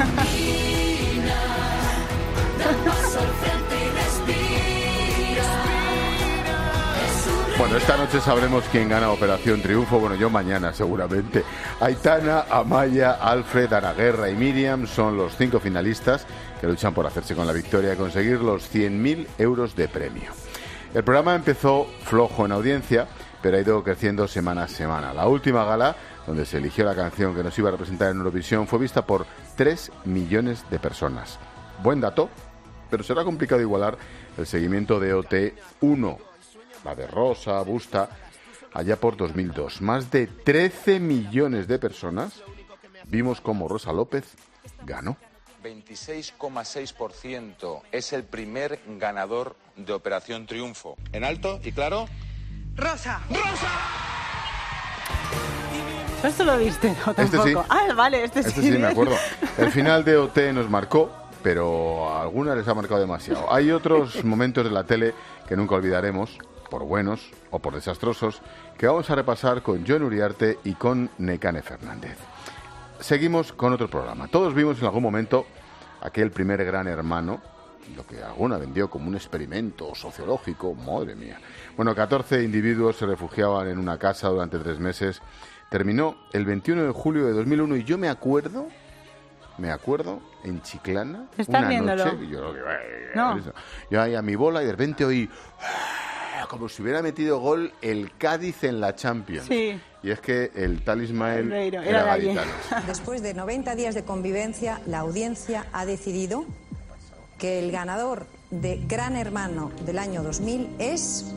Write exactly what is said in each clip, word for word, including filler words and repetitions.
Bueno, esta noche sabremos quién gana Operación Triunfo. Bueno, yo mañana seguramente. Aitana, Amaya, Alfred, Ana Guerra y Miriam son los cinco finalistas que luchan por hacerse con la victoria y conseguir los cien mil euros de premio. El programa empezó flojo en audiencia, pero ha ido creciendo semana a semana. La última gala, donde se eligió la canción que nos iba a representar en Eurovisión, fue vista por tres millones de personas. Buen dato, pero será complicado igualar el seguimiento de O T uno, la de Rosa, Busta, allá por dos mil dos. Más de trece millones de personas vimos cómo Rosa López ganó. veintiséis coma seis por ciento es el primer ganador de Operación Triunfo. En alto y claro, Rosa. ¡Rosa! ¿Esto lo viste? No, tampoco. Este sí. Ah, vale, este, Este sí. sí, me acuerdo. El final de O T nos marcó, pero a algunas les ha marcado demasiado. Hay otros momentos de la tele que nunca olvidaremos, por buenos o por desastrosos, que vamos a repasar con Jon Uriarte y con Nekane Fernández. Seguimos con otro programa. Todos vimos en algún momento aquel primer Gran Hermano, lo que alguna vendió como un experimento sociológico, madre mía. Bueno, catorce individuos se refugiaban en una casa durante tres meses. Terminó el veintiuno de julio de dos mil uno y yo me acuerdo, me acuerdo, en Chiclana, ¿Estás una viéndolo? noche, yo, No. yo ahí a mi bola y de repente oí como si hubiera metido gol el Cádiz en la Champions. Sí. Y es que el tal Ismael Reiro, era, era de allí. gaditano. Después de noventa días de convivencia, la audiencia ha decidido que el ganador de Gran Hermano del año dos mil es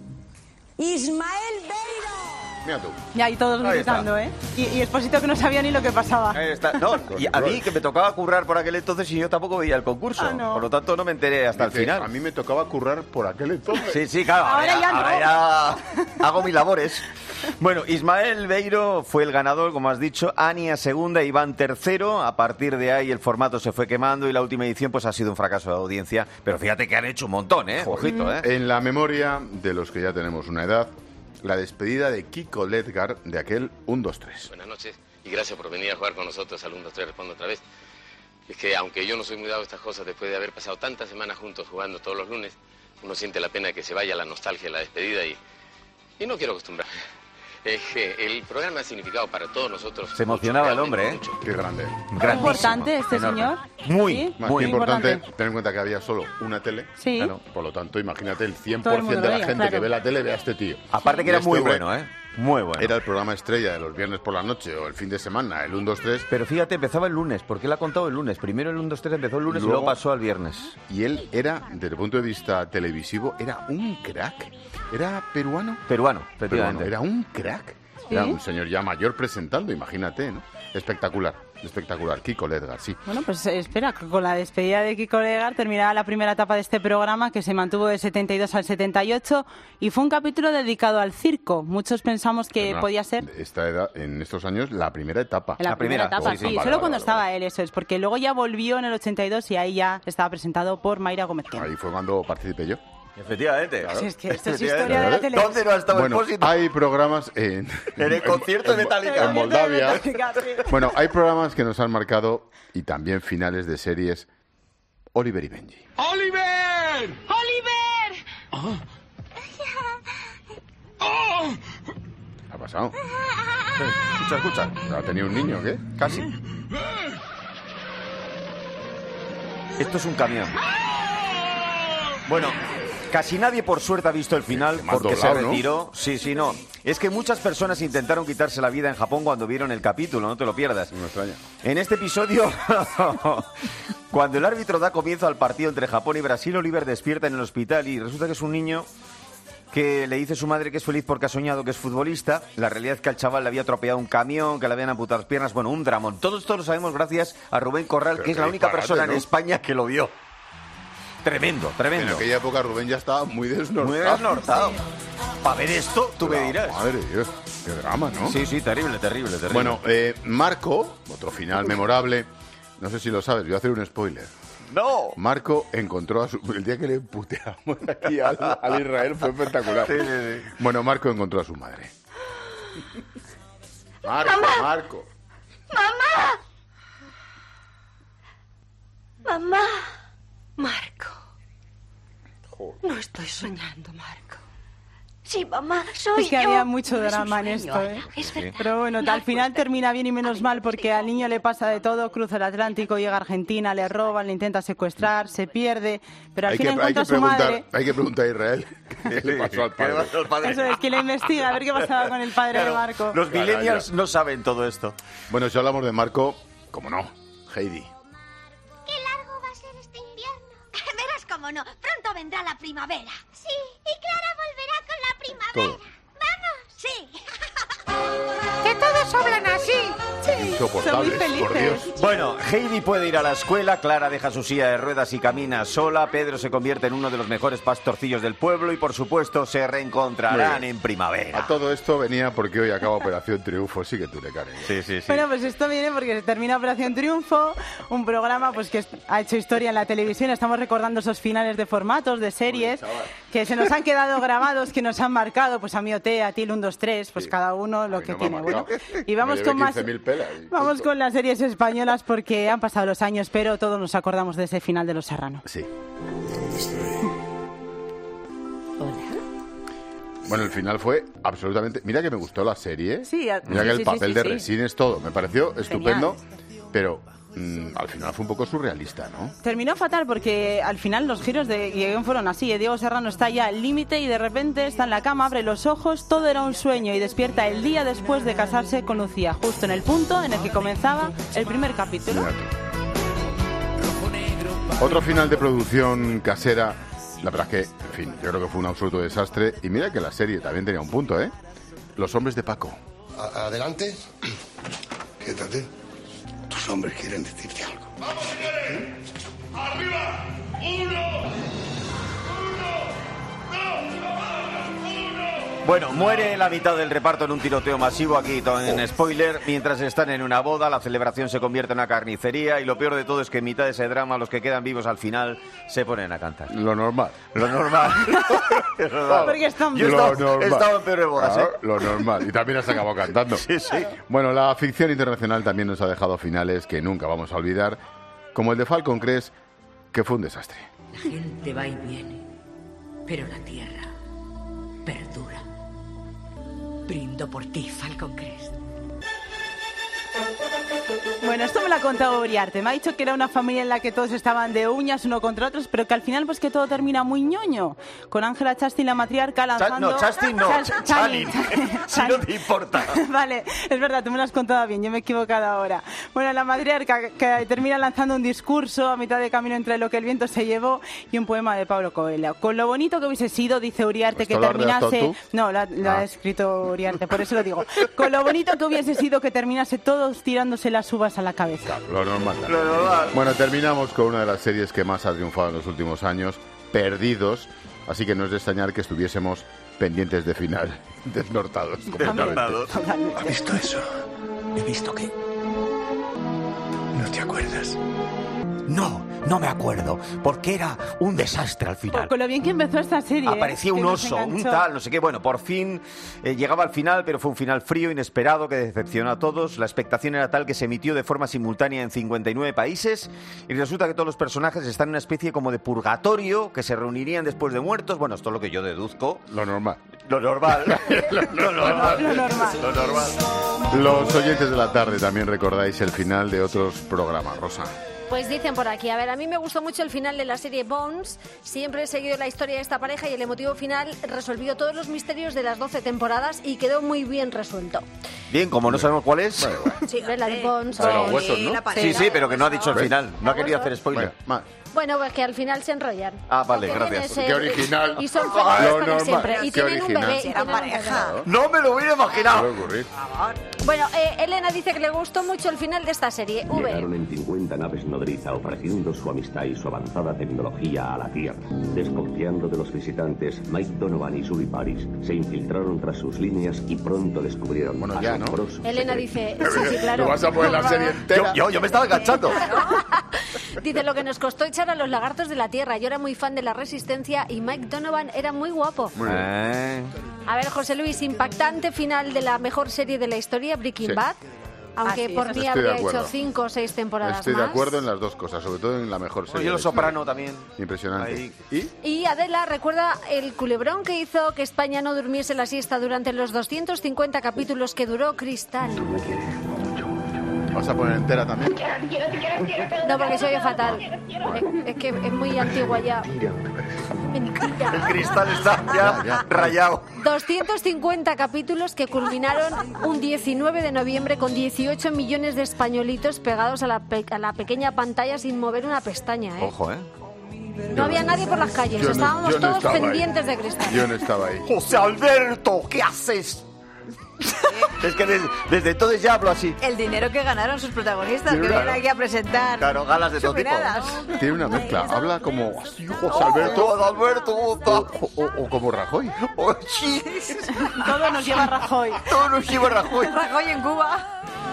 Ismael Beiro. Mira tú. Y ahí todos Ahí gritando, ¿eh? Y, y Expósito que no sabía ni lo que pasaba. Ahí está. No, y a mí que me tocaba currar por aquel entonces y yo tampoco veía el concurso. Ah, no. Por lo tanto no me enteré hasta Dice, el final. A mí me tocaba currar por aquel entonces. Sí, sí, claro. Ahora ya no. ahora ya hago mis labores. Bueno, Ismael Beiro fue el ganador, como has dicho. Ania segunda, Iván tercero. A partir de ahí el formato se fue quemando y la última edición pues ha sido un fracaso de audiencia. Pero fíjate que han hecho un montón, ¿eh? Ojito, ¿eh? En la memoria de los que ya tenemos una edad, la despedida de Kiko Ledgar de aquel uno dos tres. Buenas noches y gracias por venir a jugar con nosotros al uno dos tres Respondo otra vez. Es que aunque yo no soy muy dado a estas cosas, después de haber pasado tantas semanas juntos jugando todos los lunes, uno siente la pena de que se vaya la nostalgia, la despedida y, y no quiero acostumbrarme. Es que el programa ha significado para todos nosotros... Se emocionaba mucho, el hombre, ¿eh? mucho. Qué grande. ¿Es importante este enorme. señor? Muy, ¿Sí? Más muy que importante, importante. ten en cuenta que había solo una tele. Sí. Claro. Por lo tanto, imagínate el cien Todo por el ciento mundo de la veía, gente claro. que ve la tele ve a este tío. Aparte que era Y este muy hombre bueno, ¿eh? Muy bueno. Era el programa estrella de los viernes por la noche o el fin de semana, el uno dos tres. Pero fíjate, empezaba el lunes, porque él ha contado el lunes. Primero el uno dos tres empezó el lunes y Luego- luego pasó al viernes. Y él era, desde el punto de vista televisivo, era un crack. Era peruano. Peruano, Peruano, efectivamente. era un crack. ¿Sí? Era un señor ya mayor presentando, imagínate, ¿no? Espectacular, espectacular. Kiko Ledgar, sí. Bueno, pues eh, espera, que con la despedida de Kiko Ledgar terminaba la primera etapa de este programa que se mantuvo del setenta y dos al setenta y ocho y fue un capítulo dedicado al circo. Muchos pensamos que Perdona, podía ser Esta edad, en estos años, la primera etapa. en la, La primera, primera, etapa, sí, sí, sí. Vale, solo vale, cuando vale, estaba vale. él, eso es, porque luego ya volvió en el ochenta y dos y ahí ya estaba presentado por Mayra Gómez Quem. Ahí fue cuando participé yo. Efectivamente. Si es que esto es Efectivamente. historia de la tele. ¿Dónde no ha estado Bueno, Expósito? hay programas en... En el concierto de Metallica. En Moldavia. Sí. Bueno, hay programas que nos han marcado y también finales de series. Oliver y Benji. ¡Oliver! ¡Oliver! ¿Qué ha pasado? Escucha, escucha. ¿Ha tenido un niño o qué? Casi. Esto es un camión. Bueno, casi nadie por suerte ha visto el final Te me has porque doblado, se ¿no? retiró. Sí, sí, no. Es que muchas personas intentaron quitarse la vida en Japón cuando vieron el capítulo, no te lo pierdas. No me extraña. En este episodio, cuando el árbitro da comienzo al partido entre Japón y Brasil, Oliver despierta en el hospital y resulta que es un niño que le dice a su madre que es feliz porque ha soñado que es futbolista. La realidad es que al chaval le había atropellado un camión, que le habían amputado las piernas. Bueno, un dramón. Todo esto lo sabemos gracias a Rubén Corral, Pero que es qué la única disparate, persona ¿no? en España que lo vio. Tremendo, En tremendo. aquella época Rubén ya estaba muy desnortado. Muy desnortado. Para ver esto, tú me La dirás. Madre de Dios, qué drama, ¿no? Sí, sí, terrible, terrible, terrible. Bueno, eh, Marco, otro final memorable. No sé si lo sabes, voy a hacer un spoiler. ¡No! Marco encontró a su... El día que le puteamos aquí al, al Israel fue espectacular. Sí, sí, sí. Bueno, Marco encontró a su madre. Marco, Marco. ¡Mamá! Mamá. Marco. No estoy soñando, Marco. Sí, mamá, soy Es que yo. había mucho No es un drama en sueño, esto, Ana, ¿eh? es verdad. Pero bueno, al final termina bien y menos mal porque al niño le pasa de todo, cruza el Atlántico, llega a Argentina, le roban, le intenta secuestrar, se pierde, pero al Hay que, final hay, encuentra que a su preguntar, madre. hay que preguntar a Israel qué le pasó al padre. Eso es, que le investiga a ver qué pasaba con el padre Claro, de Marco. Los millennials no saben todo esto. Bueno, si hablamos de Marco, ¿cómo no? Heidi. ¿Qué largo va a ser este invierno? Verás cómo no. Pronto vendrá la primavera. Sí, y Clara volverá con la primavera. Todo. ¡Vamos! Sí. Que todos hablan así. Insoportables, por Dios. Bueno, Heidi puede ir a la escuela, Clara deja su silla de ruedas y camina sola, Pedro se convierte en uno de los mejores pastorcillos del pueblo y, por supuesto, se reencontrarán en primavera. A todo esto venía porque hoy acaba Operación Triunfo. Sí que tú le Karen. Sí, sí, sí. Bueno, pues esto viene porque se termina Operación Triunfo, un programa pues que ha hecho historia en la televisión. Estamos recordando esos finales de formatos, de series, que se nos han quedado grabados, que nos han marcado, pues a mí O T, a ti el uno, dos, tres, pues cada uno lo Ay, que no me ha tiene. marcado. Bueno, y vamos Me con llevé más... quince mil pelas y Vamos punto. con las series españolas porque han pasado los años, pero todos nos acordamos de ese final de Los Serrano. Sí. Hola. Bueno, el final fue absolutamente... Mira que me gustó la serie. Sí, a- Mira sí, que el sí, papel sí, de sí. Resines, todo. Me pareció estupendo, pero mm, al final fue un poco surrealista, ¿no? Terminó fatal porque al final los giros de guión fueron así. ¿eh? Diego Serrano está ya al límite y de repente está en la cama, abre los ojos, todo era un sueño y despierta el día después de casarse con Lucía, justo en el punto en el que comenzaba el primer capítulo. Mira tú. Otro final de producción casera. La verdad es que, en fin, yo creo que fue un absoluto desastre. Y mira que la serie también tenía un punto, ¿eh? Los hombres de Paco. A- adelante. Quédate. Tus hombres quieren decirte algo. ¡Vamos, señores! ¡Arriba! ¡Uno! Bueno, muere la mitad del reparto en un tiroteo masivo, aquí en spoiler, mientras están en una boda, la celebración se convierte en una carnicería y lo peor de todo es que en mitad de ese drama los que quedan vivos al final se ponen a cantar. Lo normal. Lo normal. Es normal. Porque están Yo he Lo estado, he normal. estado en peores bodas, Claro, ¿eh? Lo normal. Y también has acabado cantando. Sí, sí. Bueno, la ficción internacional también nos ha dejado finales que nunca vamos a olvidar, como el de Falcon Crest, que fue un desastre. La gente va y viene, pero la tierra perdura. Brindo por ti, Falcon Crest. Bueno, esto me lo ha contado Uriarte. Me ha dicho que era una familia en la que todos estaban de uñas uno contra otros, pero que al final pues que todo termina muy ñoño. Con Ángela Chastin, la matriarca, lanzando... no, Chastin no, Chas- Channing. Channing. Si no te importa. Vale, es verdad, tú me lo has contado bien, yo me he equivocado ahora. Bueno, la matriarca que termina lanzando un discurso a mitad de camino entre lo que el viento se llevó y un poema de Pablo Coelho. Con lo bonito que hubiese sido, dice Uriarte, que ¿Esto lo has redactado terminase... tú? No, lo ha, lo ha Ah. escrito Uriarte, por eso lo digo. Con lo bonito que hubiese sido que terminase todos tirándose las uvas a la cabeza. Lo normal. Lo normal. Bueno, terminamos con una de las series que más ha triunfado en los últimos años, Perdidos, así que no es de extrañar que estuviésemos pendientes de final, desnortados. completamente. Desnortados. ¿Ha visto eso? He visto que... ¿No te acuerdas? No, no me acuerdo, porque era un desastre al final. Con lo bien que empezó esta serie. Aparecía ¿eh? un Que nos oso, un enganchó. tal, no sé qué. Bueno, por fin eh, llegaba al final, pero fue un final frío, inesperado, que decepcionó a todos. La expectación era tal que se emitió de forma simultánea en cincuenta y nueve países y resulta que todos los personajes están en una especie como de purgatorio, que se reunirían después de muertos. Bueno, esto es lo que yo deduzco. Lo normal. Lo normal. lo normal. Lo normal. Lo normal. Los oyentes de la tarde también recordáis el final de otros programas, Rosa. Pues dicen por aquí, a ver, a mí me gustó mucho el final de la serie Bones, siempre he seguido la historia de esta pareja y el emotivo final resolvió todos los misterios de las doce temporadas y quedó muy bien resuelto. Bien, como no sabemos cuál es. Sí, la de Bones. La de los o- huesos, ¿no? Sí, sí, pero que no ha dicho el ¿Ves? final. No ha querido hacer spoiler. Bueno, más. Bueno, pues que al final se enrollan. Ah, vale, Que gracias. tienen Qué ese- original. Y son Lo felices para normal. siempre. Y Qué tienen un original. bebé. y Será tienen un pareja. bebé. No me lo hubiera ¿Qué imaginado. puede ocurrir? Bueno, eh, Elena dice que le gustó mucho el final de esta serie. V. Llegaron en cincuenta naves nodriza ofreciendo su amistad y su avanzada tecnología a la Tierra. Desconfiando de los visitantes, Mike Donovan y Sully Paris se infiltraron tras sus líneas y pronto descubrieron Bueno, ya, ¿no? asombrosos Elena secretos. dice, sí, sí, claro. ¿Lo vas a poner la serie entera? Yo, yo, yo me estaba enganchando. Dice lo que nos costó echar a los lagartos de la Tierra. Yo era muy fan de la Resistencia y Mike Donovan era muy guapo. Eh, A ver, José Luis, impactante final de la mejor serie de la historia, Breaking Sí. Bad. Aunque Así por es. mí Estoy de habría acuerdo. hecho cinco o seis temporadas Estoy más. de acuerdo en las dos cosas, sobre todo en la mejor serie. Oye, Los de- Soprano también. Impresionante. Ahí. ¿Y? Y Adela, ¿recuerda el culebrón que hizo que España no durmiese la siesta durante los doscientos cincuenta capítulos que duró Cristal? ¿Vas a poner entera también? No, porque se oye fatal. Es, es que es muy antigua ya. Mentira. El cristal está ya, Ya, ya. rayado. doscientos cincuenta capítulos que culminaron un diecinueve de noviembre con dieciocho millones de españolitos pegados a la, pe- a la pequeña pantalla sin mover una pestaña, ¿eh? Ojo, ¿eh? No había nadie por las calles, Yo no- estábamos yo no todos estaba ahí. pendientes de Cristal. Yo no estaba ahí. José Alberto, ¿qué haces? Es que desde, desde entonces ya hablo así. El dinero que ganaron sus protagonistas, Sí, que claro. vienen aquí a presentar. Claro, galas de todo tipo. chupinadas. Tiene una mezcla. Habla como así, José Oh, Alberto. José Alberto, O, o- o como Rajoy. oh, sí. Todo nos lleva a Rajoy. Todo nos lleva Rajoy. Rajoy en Cuba.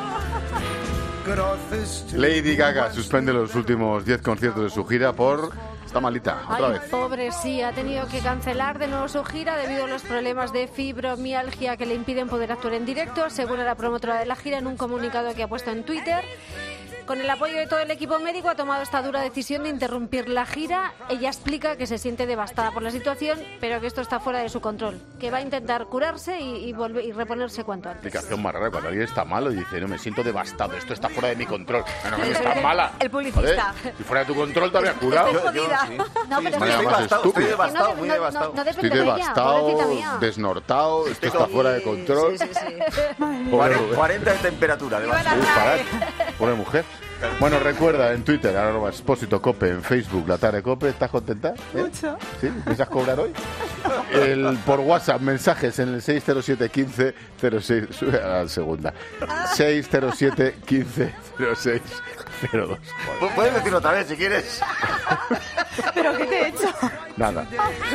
Lady Gaga suspende los últimos diez conciertos de su gira por... Está malita, otra Ay, vez. pobre, sí, ha tenido que cancelar de nuevo su gira debido a los problemas de fibromialgia que le impiden poder actuar en directo, según la promotora de la gira en un comunicado que ha puesto en Twitter. Con el apoyo de todo el equipo médico ha tomado esta dura decisión de interrumpir la gira. Ella explica que se siente devastada por la situación, pero que esto está fuera de su control, que va a intentar curarse y, y, volver, y reponerse cuanto antes. Explicación más rara. Cuando alguien está malo y dice, no, me siento devastado, esto está fuera de mi control. No, no, no, Eso estás es mala. el publicista. Joder, si fuera de tu control te habría curado. Estoy jodida. sí. No, pero Vaya, es más Estoy devastado, estoy estúpido. devastado, que muy no, devastado. no, no Estoy depende de ella, pobrecita devastado, mía. desnortado, esto está fuera de control. Sí, sí, sí. Pobre, cuarenta, cuarenta de temperatura, Iban además. a Uy, parad. caer. Pobre mujer. Bueno, recuerda en Twitter, arroba Expósito Cope, en Facebook, La Tarde Cope. ¿Estás contenta? ¿Eh? Mucho. ¿Sí? ¿Piensas cobrar hoy? El, por WhatsApp, mensajes en el seis cero siete, quince, cero seis. Sube a la segunda. seis cero siete, quince, cero seis, cero dos. Pu- Puedes decirlo otra vez si quieres. ¿Pero qué te he hecho? Nada.